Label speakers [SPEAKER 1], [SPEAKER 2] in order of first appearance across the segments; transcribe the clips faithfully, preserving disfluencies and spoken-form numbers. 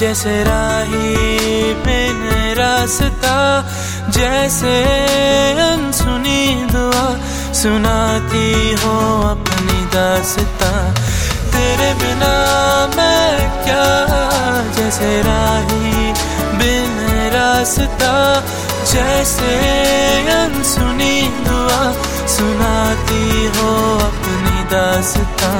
[SPEAKER 1] जैसे राही बिन रास्ता, जैसे अनसुनी दुआ सुनाती हो अपनी दास्तां। तेरे बिना मैं क्या, जैसे राही बिन रास्ता, जैसे अनसुनी दुआ सुनाती हो अपनी दास्तां।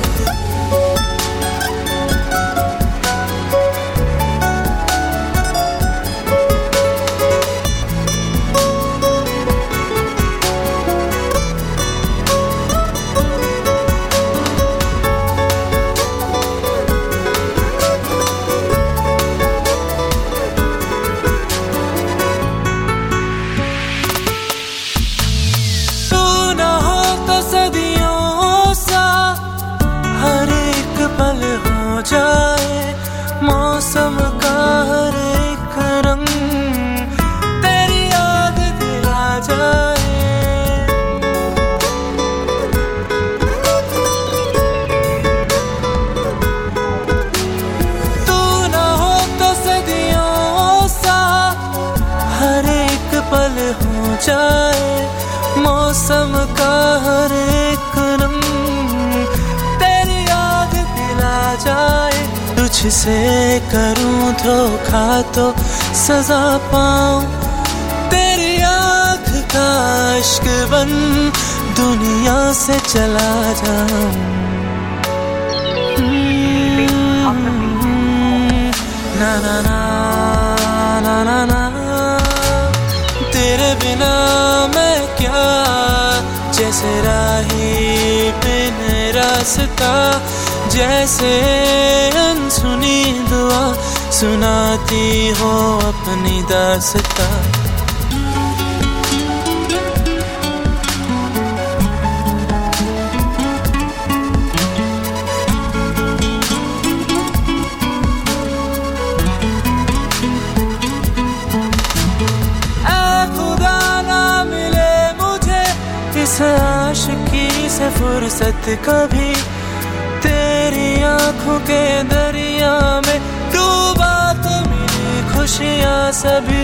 [SPEAKER 1] जाए मौसम का हर एक रंग, तेरी याद दिला जाए। तू ना हो तो सदियों सा हर एक पल हो जाए मौसम का हर एक रंग, तेरी याद दिला जाए। तुझसे करूं धोखा तो सजा पाऊं, तेरी आँख का इश्क बन दुनिया से चला जाऊं। ना ना ना ना ना ना, तेरे बिना मैं क्या, जैसे राही बिन रास्ता, जैसे अनसुनी दुआ सुनाती हो अपनी दास्तां। ऐ खुदा ना मिले मुझे इस आशिकी से फुर्सत कभी, तेरी आँखों के दरिया में डूबा तो मिली खुशियाँ सभी।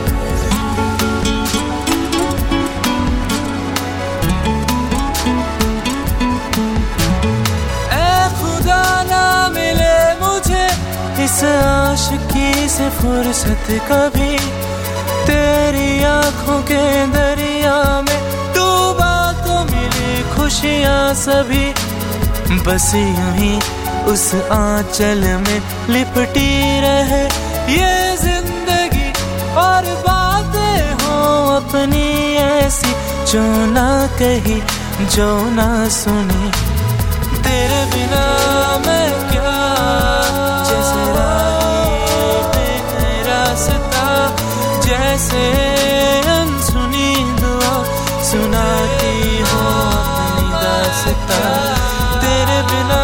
[SPEAKER 1] ऐ खुदा ना मिले मुझे इस आशिकी से फुर्सत कभी, तेरी आँखों के दरिया में डूबा तो मिली खुशियाँ सभी। बस यूं ही उस आंचल में लिपटी रहे ये जिंदगी, और बातें हो अपनी ऐसी जो ना कही जो ना सुनी। तेरे बिना मैं क्या, जैसे राही बिन रास्ता, जैसे अनसुनी दुआ सुनाती हो अपनी दास्तां। तेरे बिना